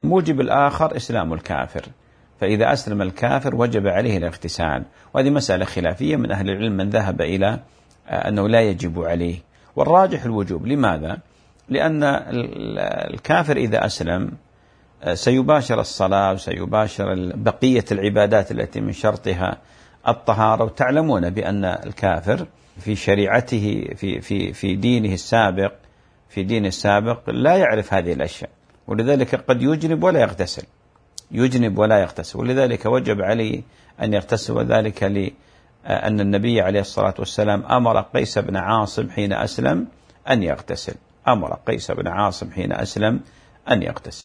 الموجب الآخر إسلام الكافر، فإذا أسلم الكافر وجب عليه الاغتسال، وهذه مسألة خلافية من أهل العلم من ذهب إلى أنه لا يجب عليه، والراجح الوجوب. لماذا؟ لأن الكافر إذا أسلم سيباشر الصلاة وسيباشر بقية العبادات التي من شرطها الطهارة، وتعلمون بأن الكافر في شريعته في دينه السابق لا يعرف هذه الأشياء، ولذلك قد يجنب ولا يغتسل، ولذلك وجب عليه أن يغتسل، وذلك لأن النبي عليه الصلاة والسلام أمر قيس بن عاصم حين أسلم أن يغتسل.